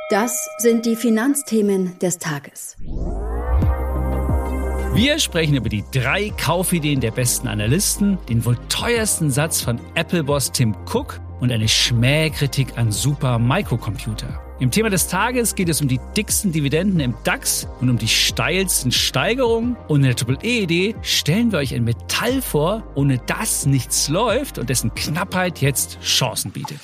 Das sind die Finanzthemen des Tages. Wir sprechen über die 3 Kaufideen der besten Analysten, den wohl teuersten Satz von Apple-Boss Tim Cook und eine Schmähkritik an Supermicrocomputer. Im Thema des Tages geht es um die dicksten Dividenden im DAX und um die steilsten Steigerungen. Und in der Triple-E-Idee stellen wir euch ein Metall vor, ohne das nichts läuft und dessen Knappheit jetzt Chancen bietet.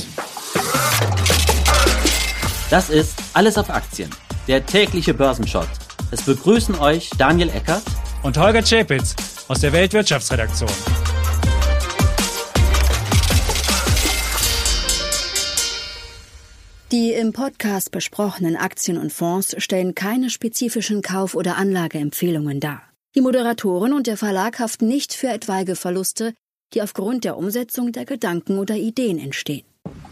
Das ist Alles auf Aktien, der tägliche Börsenshot. Es begrüßen euch Daniel Eckert und Holger Czapitz aus der Weltwirtschaftsredaktion. Die im Podcast besprochenen Aktien und Fonds stellen keine spezifischen Kauf- oder Anlageempfehlungen dar. Die Moderatoren und der Verlag haften nicht für etwaige Verluste, die aufgrund der Umsetzung der Gedanken oder Ideen entstehen.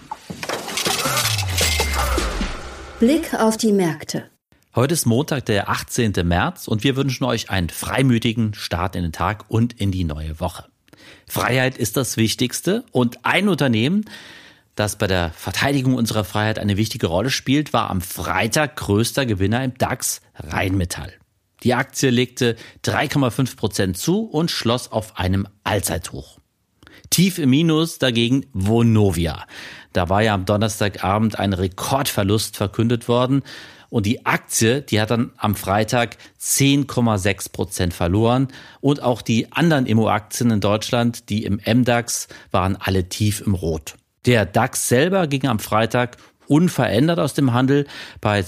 Blick auf die Märkte. Heute ist Montag, der 18. März und wir wünschen euch einen freimütigen Start in den Tag und in die neue Woche. Freiheit ist das Wichtigste und ein Unternehmen, das bei der Verteidigung unserer Freiheit eine wichtige Rolle spielt, war am Freitag größter Gewinner im DAX, Rheinmetall. Die Aktie legte 3,5% zu und schloss auf einem Allzeithoch. Tief im Minus dagegen Vonovia. Da war ja am Donnerstagabend ein Rekordverlust verkündet worden und die Aktie, die hat dann am Freitag 10,6% verloren und auch die anderen Immo-Aktien in Deutschland, die im MDAX, waren alle tief im Rot. Der DAX selber ging am Freitag unverändert aus dem Handel bei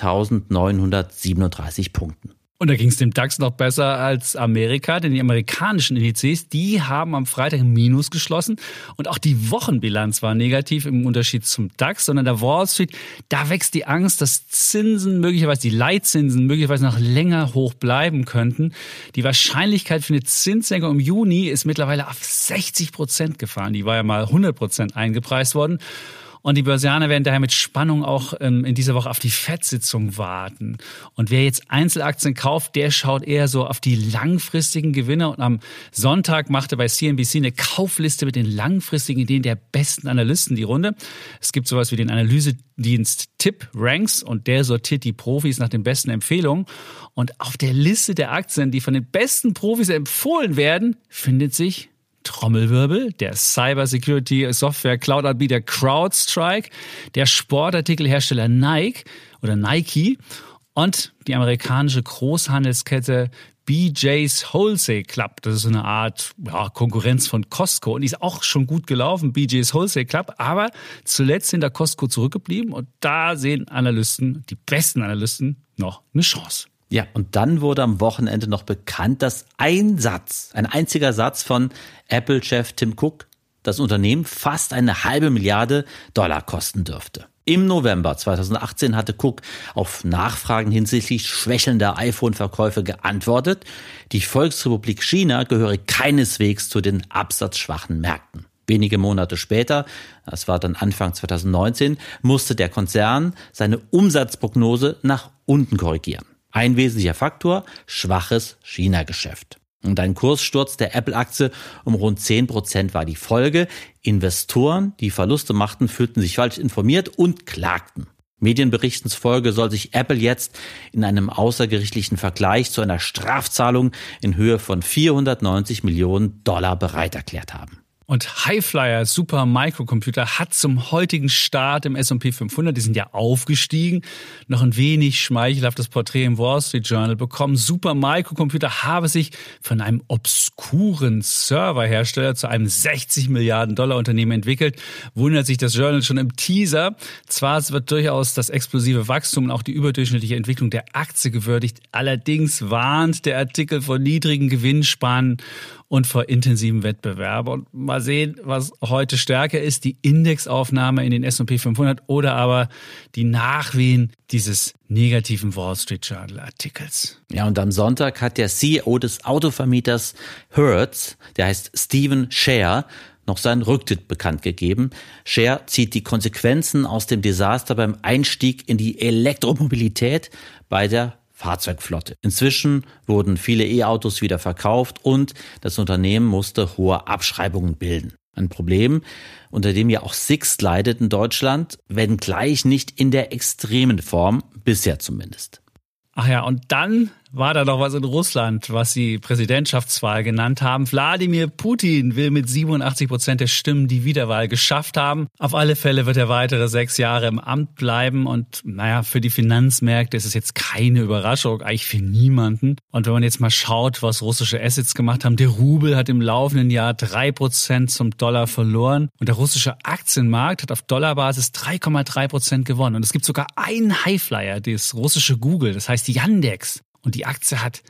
17.937 Punkten. Und da ging es dem DAX noch besser als Amerika, denn die amerikanischen Indizes, die haben am Freitag im Minus geschlossen und auch die Wochenbilanz war negativ im Unterschied zum DAX, sondern der Wall Street, da wächst die Angst, dass Zinsen möglicherweise, die Leitzinsen möglicherweise noch länger hoch bleiben könnten. Die Wahrscheinlichkeit für eine Zinssenkung im Juni ist mittlerweile auf 60% gefahren. Die war ja mal 100% eingepreist worden. Und die Börsianer werden daher mit Spannung auch in dieser Woche auf die FED-Sitzung warten. Und wer jetzt Einzelaktien kauft, der schaut eher so auf die langfristigen Gewinner. Und am Sonntag machte bei CNBC eine Kaufliste mit den langfristigen Ideen der besten Analysten die Runde. Es gibt sowas wie den Analysedienst TipRanks und der sortiert die Profis nach den besten Empfehlungen. Und auf der Liste der Aktien, die von den besten Profis empfohlen werden, findet sich Trommelwirbel, der Cybersecurity-Software-Cloud-Anbieter CrowdStrike, der Sportartikelhersteller Nike und die amerikanische Großhandelskette BJ's Wholesale Club. Das ist so eine Art Konkurrenz von Costco und die ist auch schon gut gelaufen, BJ's Wholesale Club, aber zuletzt hinter Costco zurückgeblieben und da sehen Analysten, die besten Analysten, noch eine Chance. Ja, und dann wurde am Wochenende noch bekannt, dass ein einziger Satz von Apple-Chef Tim Cook das Unternehmen fast $500 Milliarden kosten dürfte. Im November 2018 hatte Cook auf Nachfragen hinsichtlich schwächelnder iPhone-Verkäufe geantwortet, die Volksrepublik China gehöre keineswegs zu den absatzschwachen Märkten. Wenige Monate später, das war dann Anfang 2019, musste der Konzern seine Umsatzprognose nach unten korrigieren. Ein wesentlicher Faktor, schwaches China-Geschäft. Und ein Kurssturz der Apple-Aktie um rund 10% war die Folge. Investoren, die Verluste machten, fühlten sich falsch informiert und klagten. Medienberichten zufolge soll sich Apple jetzt in einem außergerichtlichen Vergleich zu einer Strafzahlung in Höhe von $490 Millionen bereit erklärt haben. Und Highflyer Supermicrocomputer hat zum heutigen Start im S&P 500, die sind ja aufgestiegen, noch ein wenig schmeichelhaftes Porträt im Wall Street Journal bekommen. Supermicrocomputer habe sich von einem obskuren Serverhersteller zu einem $60 Milliarden Unternehmen entwickelt. Wundert sich das Journal schon im Teaser. Zwar wird durchaus das explosive Wachstum und auch die überdurchschnittliche Entwicklung der Aktie gewürdigt. Allerdings warnt der Artikel vor niedrigen Gewinnspannen und vor intensivem Wettbewerb. Und mal sehen, was heute stärker ist, die Indexaufnahme in den S&P 500 oder aber die Nachwehen dieses negativen Wall Street Journal Artikels. Ja, und am Sonntag hat der CEO des Autovermieters Hertz, der heißt Stephen Scher, noch seinen Rücktritt bekannt gegeben. Scher zieht die Konsequenzen aus dem Desaster beim Einstieg in die Elektromobilität bei der Fahrzeugflotte. Inzwischen wurden viele E-Autos wieder verkauft und das Unternehmen musste hohe Abschreibungen bilden. Ein Problem, unter dem ja auch Sixt leidet in Deutschland, wenngleich nicht in der extremen Form, bisher zumindest. Ach ja, und dann war da noch was in Russland, was sie Präsidentschaftswahl genannt haben. Wladimir Putin will mit 87% der Stimmen die Wiederwahl geschafft haben. Auf alle Fälle wird er weitere 6 Jahre im Amt bleiben. Und für die Finanzmärkte ist es jetzt keine Überraschung, eigentlich für niemanden. Und wenn man jetzt mal schaut, was russische Assets gemacht haben, der Rubel hat im laufenden Jahr 3% zum Dollar verloren. Und der russische Aktienmarkt hat auf Dollarbasis 3,3% gewonnen. Und es gibt sogar einen Highflyer, das russische Google, das heißt Yandex. Und die Aktie hat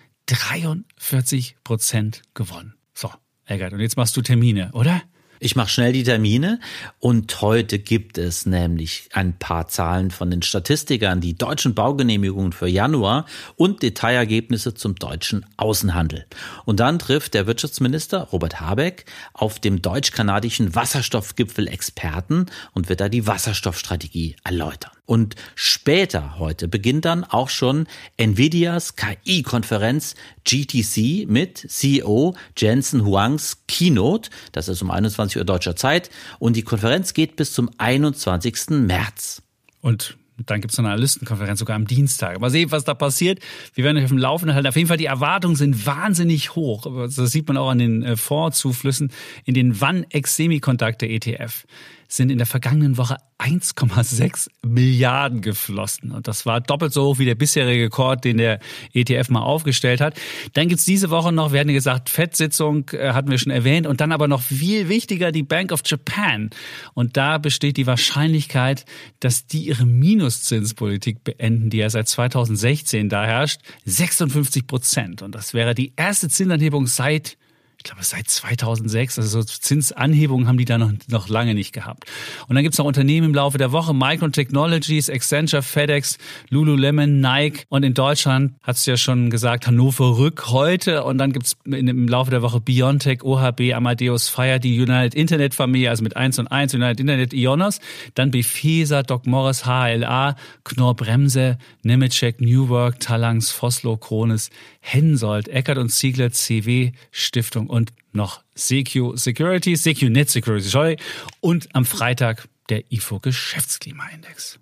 43% gewonnen. So, Eggert, und jetzt machst du Termine, oder? Ich mache schnell die Termine und heute gibt es nämlich ein paar Zahlen von den Statistikern, die deutschen Baugenehmigungen für Januar und Detailergebnisse zum deutschen Außenhandel. Und dann trifft der Wirtschaftsminister Robert Habeck auf dem deutsch-kanadischen Wasserstoffgipfel Experten und wird da die Wasserstoffstrategie erläutern. Und später heute beginnt dann auch schon Nvidias KI-Konferenz GTC mit CEO Jensen Huangs Keynote. Das ist um 21 Uhr deutscher Zeit. Und die Konferenz geht bis zum 21. März. Und dann gibt es noch eine Analystenkonferenz sogar am Dienstag. Mal sehen, was da passiert. Wir werden euch auf dem Laufenden halten. Auf jeden Fall, die Erwartungen sind wahnsinnig hoch. Das sieht man auch an den Fondszuflüssen. In den Vanex Semiconductor ETF sind in der vergangenen Woche 1,6 Milliarden geflossen. Und das war doppelt so hoch wie der bisherige Rekord, den der ETF mal aufgestellt hat. Dann gibt's diese Woche noch, wir hatten ja gesagt, FED-Sitzung hatten wir schon erwähnt. Und dann aber noch viel wichtiger, die Bank of Japan. Und da besteht die Wahrscheinlichkeit, dass die ihre Minuszinspolitik beenden, die ja seit 2016 da herrscht, 56%. Und das wäre die erste Zinsanhebung seit 2006, also so Zinsanhebungen haben die da noch lange nicht gehabt. Und dann gibt's noch Unternehmen im Laufe der Woche, Micron Technologies, Accenture, FedEx, Lululemon, Nike und in Deutschland, hat's ja schon gesagt, Hannover Rück heute und dann gibt's im Laufe der Woche BioNTech, OHB, Amadeus Fire, die United Internet Familie, also mit 1 und 1, United Internet, Ionos, dann Befesa, Doc Morris, HLA, Knorr Bremse, Nemetschek, New Work, Talanx, Vossloh, Krones, Hensoldt, Eckert und Ziegler, CW, Stiftung und noch CQ Net Security, und am Freitag der IFO Geschäftsklimaindex.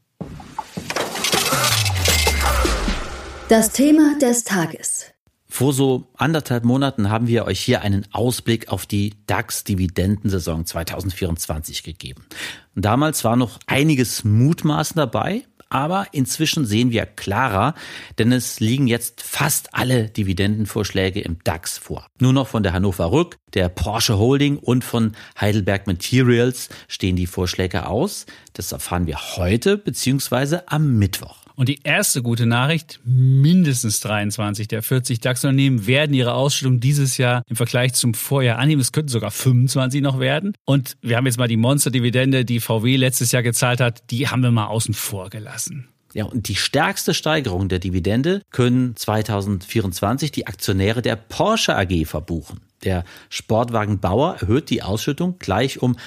Das Thema des Tages. Vor so 1,5 Monaten haben wir euch hier einen Ausblick auf die DAX-Dividendensaison 2024 gegeben. Und damals war noch einiges Mutmaßen dabei. Aber inzwischen sehen wir klarer, denn es liegen jetzt fast alle Dividendenvorschläge im DAX vor. Nur noch von der Hannover Rück, der Porsche Holding und von Heidelberg Materials stehen die Vorschläge aus. Das erfahren wir heute bzw. am Mittwoch. Und die erste gute Nachricht, mindestens 23 der 40 DAX-Unternehmen werden ihre Ausschüttung dieses Jahr im Vergleich zum Vorjahr annehmen. Es könnten sogar 25 noch werden. Und wir haben jetzt mal die Monster-Dividende, die VW letztes Jahr gezahlt hat, die haben wir mal außen vor gelassen. Ja, und die stärkste Steigerung der Dividende können 2024 die Aktionäre der Porsche AG verbuchen. Der Sportwagenbauer erhöht die Ausschüttung gleich um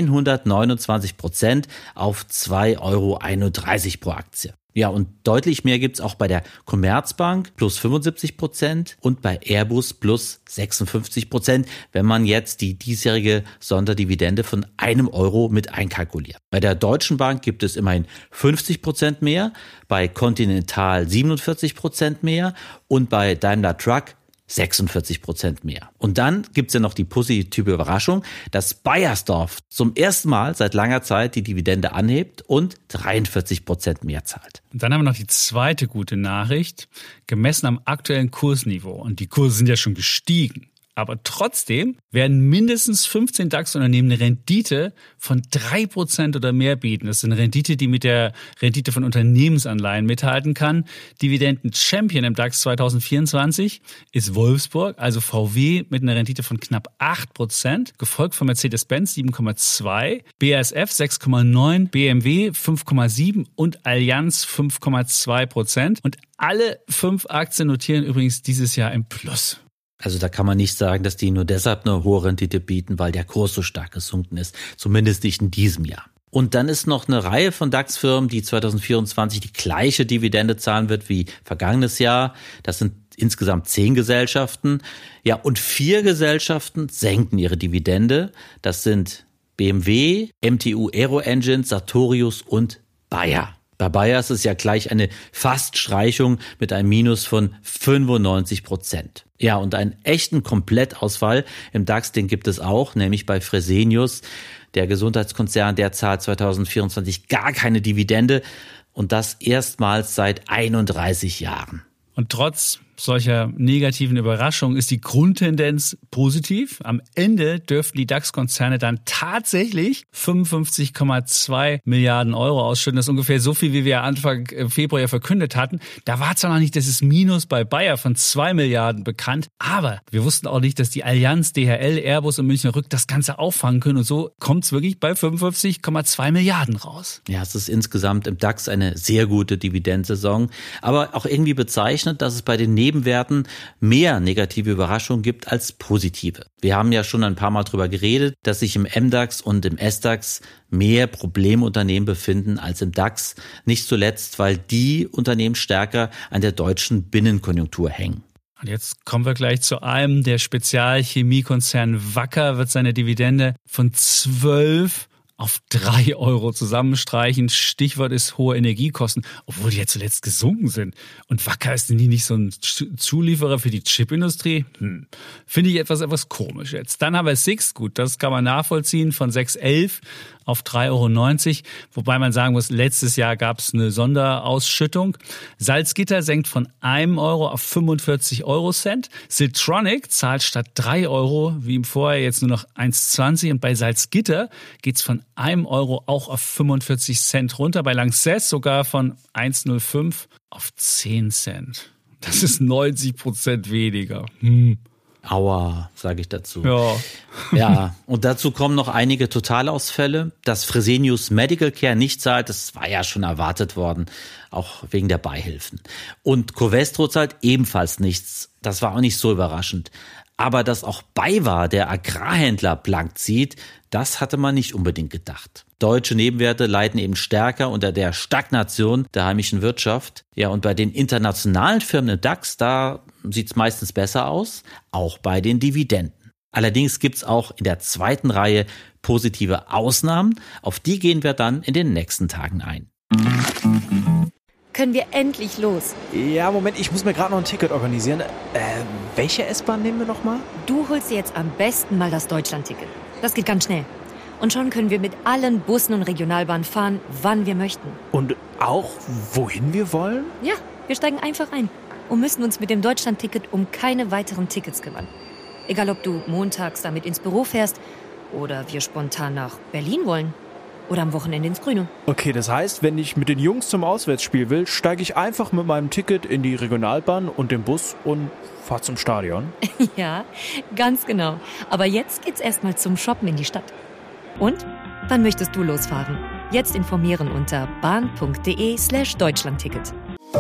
129% auf 2,31 € pro Aktie. Ja, und deutlich mehr gibt's auch bei der Commerzbank plus 75% und bei Airbus plus 56%, wenn man jetzt die diesjährige Sonderdividende von 1 € mit einkalkuliert. Bei der Deutschen Bank gibt es immerhin 50% mehr, bei Continental 47% mehr und bei Daimler Truck 46% mehr. Und dann gibt's ja noch die positive Überraschung, dass Baiersdorf zum ersten Mal seit langer Zeit die Dividende anhebt und 43% mehr zahlt. Und dann haben wir noch die zweite gute Nachricht, gemessen am aktuellen Kursniveau. Und die Kurse sind ja schon gestiegen. Aber trotzdem werden mindestens 15 DAX-Unternehmen eine Rendite von 3% oder mehr bieten. Das ist eine Rendite, die mit der Rendite von Unternehmensanleihen mithalten kann. Dividenden-Champion im DAX 2024 ist Wolfsburg, also VW mit einer Rendite von knapp 8%, gefolgt von Mercedes-Benz 7,2%, BASF 6,9%, BMW 5,7% und Allianz 5,2%. Und alle 5 Aktien notieren übrigens dieses Jahr im Plus. Also da kann man nicht sagen, dass die nur deshalb eine hohe Rendite bieten, weil der Kurs so stark gesunken ist. Zumindest nicht in diesem Jahr. Und dann ist noch eine Reihe von DAX-Firmen, die 2024 die gleiche Dividende zahlen wird wie vergangenes Jahr. Das sind insgesamt 10 Gesellschaften. Ja, und 4 Gesellschaften senken ihre Dividende. Das sind BMW, MTU Aero Engines, Sartorius und Bayer. Bei Bayer ist es ja gleich eine Fast-Streichung mit einem Minus von 95%. Ja, und einen echten Komplettausfall im DAX, den gibt es auch, nämlich bei Fresenius. Der Gesundheitskonzern, der zahlt 2024 gar keine Dividende und das erstmals seit 31 Jahren. Und trotz solcher negativen Überraschungen ist die Grundtendenz positiv. Am Ende dürften die DAX-Konzerne dann tatsächlich 55,2 Milliarden Euro ausschütten. Das ist ungefähr so viel, wie wir Anfang Februar verkündet hatten. Da war zwar noch nicht dieses Minus bei Bayer von 2 Milliarden bekannt, aber wir wussten auch nicht, dass die Allianz, DHL, Airbus und Münchner Rück das Ganze auffangen können. Und so kommt es wirklich bei 55,2 Milliarden raus. Ja, es ist insgesamt im DAX eine sehr gute Dividendensaison, aber auch irgendwie bezeichnet, dass es bei den Nebenwerten mehr negative Überraschungen gibt als positive. Wir haben ja schon ein paar Mal drüber geredet, dass sich im MDAX und im SDAX mehr Problemunternehmen befinden als im DAX. Nicht zuletzt, weil die Unternehmen stärker an der deutschen Binnenkonjunktur hängen. Und jetzt kommen wir gleich zu einem. Der Spezialchemiekonzern Wacker wird seine Dividende von 12 auf 3 Euro zusammenstreichen. Stichwort ist hohe Energiekosten, obwohl die ja zuletzt gesunken sind. Und Wacker ist denn nicht so ein Zulieferer für die Chipindustrie? Finde ich etwas komisch jetzt. Dann haben wir Sixt, gut, das kann man nachvollziehen, von 6,11 auf 3,90 Euro. Wobei man sagen muss, letztes Jahr gab es eine Sonderausschüttung. Salzgitter senkt von 1 Euro auf 45 Eurocent. Siltronic zahlt statt 3 Euro, wie im Vorjahr, jetzt nur noch 1,20. Und bei Salzgitter geht's von 1 Euro auch auf 45 Cent runter. Bei Lanxess sogar von 1,05 auf 10 Cent. Das ist 90% weniger. Aua, sage ich dazu. Ja. Ja, und dazu kommen noch einige Totalausfälle. Dass Fresenius Medical Care nicht zahlt, das war ja schon erwartet worden, auch wegen der Beihilfen. Und Covestro zahlt ebenfalls nichts. Das war auch nicht so überraschend. Aber dass auch BayWa, der Agrarhändler, blank zieht, das hatte man nicht unbedingt gedacht. Deutsche Nebenwerte leiden eben stärker unter der Stagnation der heimischen Wirtschaft. Ja, und bei den internationalen Firmen im DAX, da sieht's meistens besser aus, auch bei den Dividenden. Allerdings gibt's auch in der zweiten Reihe positive Ausnahmen. Auf die gehen wir dann in den nächsten Tagen ein. Können wir endlich los? Ja, Moment, ich muss mir gerade noch ein Ticket organisieren. Welche S-Bahn nehmen wir nochmal? Du holst dir jetzt am besten mal das Deutschland-Ticket. Das geht ganz schnell. Und schon können wir mit allen Bussen und Regionalbahnen fahren, wann wir möchten. Und auch, wohin wir wollen? Ja, wir steigen einfach ein und müssen uns mit dem Deutschland-Ticket um keine weiteren Tickets kümmern. Egal, ob du montags damit ins Büro fährst oder wir spontan nach Berlin wollen. Oder am Wochenende ins Grüne. Okay, das heißt, wenn ich mit den Jungs zum Auswärtsspiel will, steige ich einfach mit meinem Ticket in die Regionalbahn und den Bus und fahre zum Stadion. Ja, ganz genau. Aber jetzt geht's erstmal zum Shoppen in die Stadt. Und? Wann möchtest du losfahren? Jetzt informieren unter bahn.de/Deutschlandticket.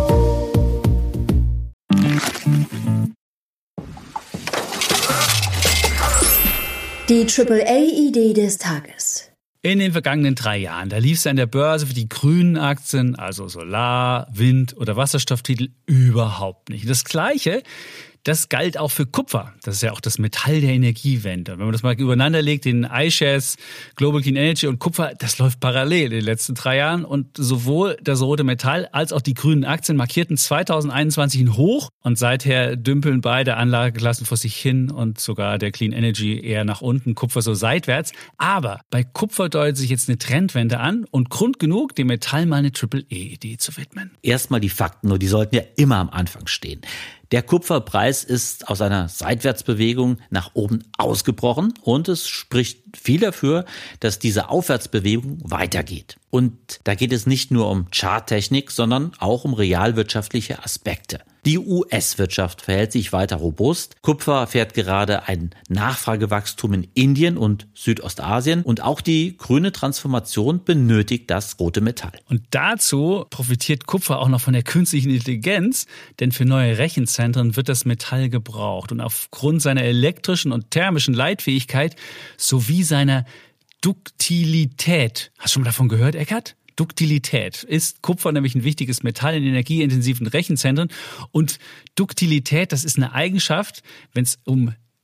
Die AAA-Idee des Tages. In den vergangenen 3 Jahren, da lief es an der Börse für die grünen Aktien, also Solar-, Wind- oder Wasserstofftitel, überhaupt nicht. Das Gleiche, das galt auch für Kupfer. Das ist ja auch das Metall der Energiewende. Wenn man das mal übereinander legt, den iShares, Global Clean Energy und Kupfer, das läuft parallel in den letzten 3 Jahren. Und sowohl das rote Metall als auch die grünen Aktien markierten 2021 ein Hoch. Und seither dümpeln beide Anlageklassen vor sich hin und sogar der Clean Energy eher nach unten, Kupfer so seitwärts. Aber bei Kupfer deutet sich jetzt eine Trendwende an und Grund genug, dem Metall mal eine AAA-Idee zu widmen. Erstmal die Fakten, nur die sollten ja immer am Anfang stehen. Der Kupferpreis ist aus einer Seitwärtsbewegung nach oben ausgebrochen und es spricht viel dafür, dass diese Aufwärtsbewegung weitergeht. Und da geht es nicht nur um Charttechnik, sondern auch um realwirtschaftliche Aspekte. Die US-Wirtschaft verhält sich weiter robust. Kupfer erfährt gerade ein Nachfragewachstum in Indien und Südostasien. Und auch die grüne Transformation benötigt das rote Metall. Und dazu profitiert Kupfer auch noch von der künstlichen Intelligenz, denn für neue Rechenzentren wird das Metall gebraucht. Und aufgrund seiner elektrischen und thermischen Leitfähigkeit sowie seiner Duktilität. Hast du schon mal davon gehört, Eckart? Duktilität ist Kupfer nämlich ein wichtiges Metall in energieintensiven Rechenzentren. Und Duktilität, das ist eine Eigenschaft, wenn es um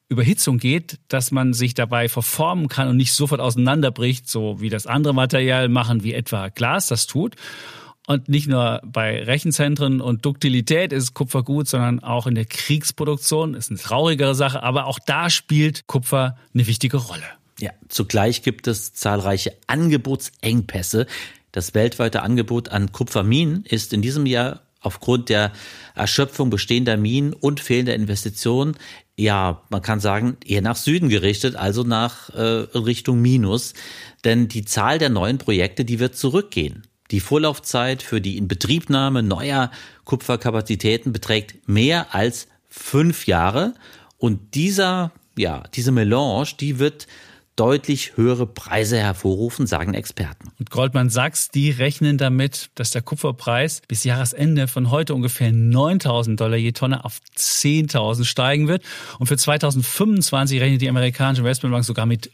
Überhitzung geht, dass man sich dabei verformen kann und nicht sofort auseinanderbricht, so wie das andere Material machen, wie etwa Glas das tut. Und nicht nur bei Rechenzentren und Duktilität ist Kupfer gut, sondern auch in der Kriegsproduktion. Ist eine traurigere Sache, aber auch da spielt Kupfer eine wichtige Rolle. Ja, zugleich gibt es zahlreiche Angebotsengpässe. Das weltweite Angebot an Kupferminen ist in diesem Jahr aufgrund der Erschöpfung bestehender Minen und fehlender Investitionen, ja, man kann sagen, eher nach Süden gerichtet, also nach Richtung Minus. Denn die Zahl der neuen Projekte, die wird zurückgehen. Die Vorlaufzeit für die Inbetriebnahme neuer Kupferkapazitäten beträgt mehr als 5 Jahre. Und diese Melange, die wird deutlich höhere Preise hervorrufen, sagen Experten. Und Goldman Sachs, die rechnen damit, dass der Kupferpreis bis Jahresende von heute ungefähr $9.000 je Tonne auf 10.000 steigen wird. Und für 2025 rechnet die amerikanische Investmentbank sogar mit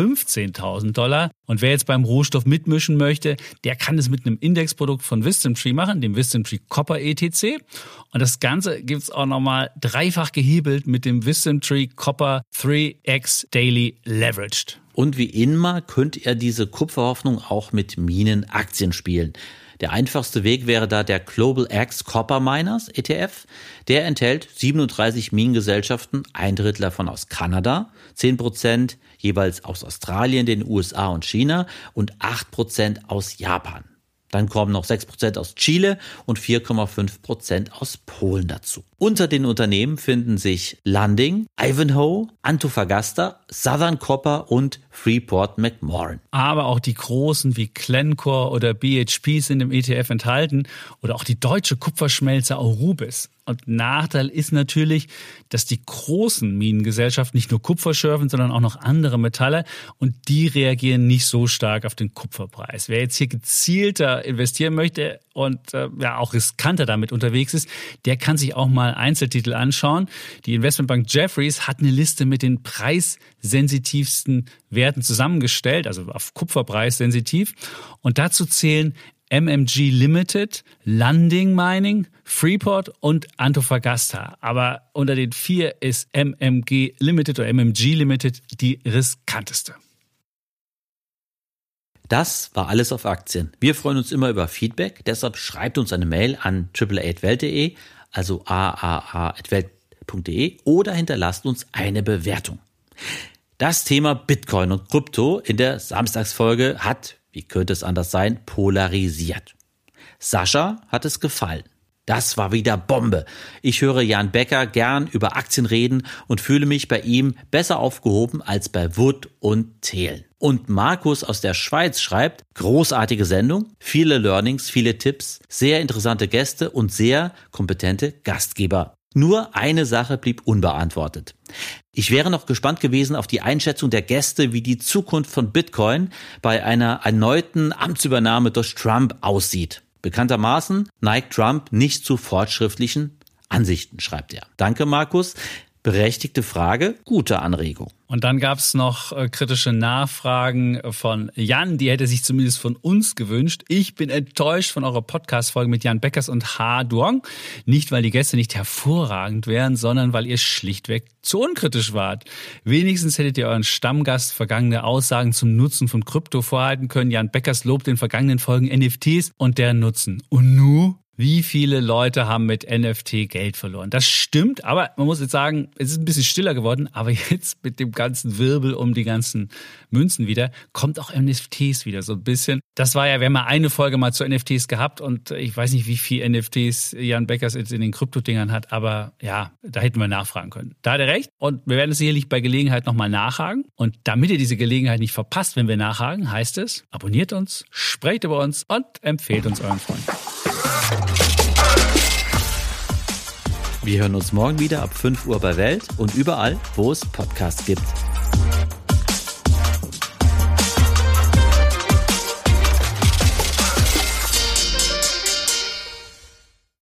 $15.000. Und wer jetzt beim Rohstoff mitmischen möchte, der kann es mit einem Indexprodukt von WisdomTree machen, dem WisdomTree Copper ETC. Und das Ganze gibt's auch nochmal dreifach gehebelt mit dem WisdomTree Copper 3X Daily Leveraged. Und wie immer könnt ihr diese Kupferhoffnung auch mit Minenaktien spielen. Der einfachste Weg wäre da der Global X Copper Miners ETF. Der enthält 37 Minengesellschaften, 1/3 davon aus Kanada, 10% jeweils aus Australien, den USA und China und 8% aus Japan. Dann kommen noch 6% aus Chile und 4,5% aus Polen dazu. Unter den Unternehmen finden sich Lundin, Ivanhoe, Antofagasta, Southern Copper und Freeport-McMoRan. Aber auch die großen wie Glencore oder BHP sind im ETF enthalten oder auch die deutsche Kupferschmelze Aurubis. Und Nachteil ist natürlich, dass die großen Minengesellschaften nicht nur Kupfer schürfen, sondern auch noch andere Metalle und die reagieren nicht so stark auf den Kupferpreis. Wer jetzt hier gezielter investieren möchte und auch riskanter damit unterwegs ist, der kann sich auch mal Einzeltitel anschauen. Die Investmentbank Jefferies hat eine Liste mit den preissensitivsten Werten zusammengestellt, also auf Kupferpreis sensitiv. Und dazu zählen MMG Limited, Lundin Mining, Freeport und Antofagasta. Aber unter den 4 ist MMG Limited die riskanteste. Das war alles auf Aktien. Wir freuen uns immer über Feedback, deshalb schreibt uns eine Mail an 888welt.de, also aaa@welt.de oder hinterlasst uns eine Bewertung. Das Thema Bitcoin und Krypto in der Samstagsfolge hat, wie könnte es anders sein, polarisiert. Sascha hat es gefallen. Das war wieder Bombe. Ich höre Jan Becker gern über Aktien reden und fühle mich bei ihm besser aufgehoben als bei Wood und Thelen. Und Markus aus der Schweiz schreibt, großartige Sendung, viele Learnings, viele Tipps, sehr interessante Gäste und sehr kompetente Gastgeber. Nur eine Sache blieb unbeantwortet. Ich wäre noch gespannt gewesen auf die Einschätzung der Gäste, wie die Zukunft von Bitcoin bei einer erneuten Amtsübernahme durch Trump aussieht. Bekanntermaßen neigt Trump nicht zu fortschrittlichen Ansichten, schreibt er. Danke, Markus. Berechtigte Frage, gute Anregung. Und dann gab es noch kritische Nachfragen von Jan, die hätte sich zumindest von uns gewünscht. Ich bin enttäuscht von eurer Podcast-Folge mit Jan Beckers und Ha Duong. Nicht, weil die Gäste nicht hervorragend wären, sondern weil ihr schlichtweg zu unkritisch wart. Wenigstens hättet ihr euren Stammgast vergangene Aussagen zum Nutzen von Krypto vorhalten können. Jan Beckers lobt in vergangenen Folgen NFTs und deren Nutzen. Und nu? Wie viele Leute haben mit NFT Geld verloren? Das stimmt, aber man muss jetzt sagen, es ist ein bisschen stiller geworden. Aber jetzt mit dem ganzen Wirbel um die ganzen Münzen wieder, kommt auch NFTs wieder so ein bisschen. Das war ja, wir haben ja eine Folge mal zu NFTs gehabt und ich weiß nicht, wie viel NFTs Jan Beckers jetzt in den Kryptodingern hat, aber ja, da hätten wir nachfragen können. Da hat er recht und wir werden es sicherlich bei Gelegenheit nochmal nachhaken. Und damit ihr diese Gelegenheit nicht verpasst, wenn wir nachhaken, heißt es, abonniert uns, sprecht über uns und empfehlt uns euren Freunden. Wir hören uns morgen wieder ab 5 Uhr bei Welt und überall, wo es Podcasts gibt.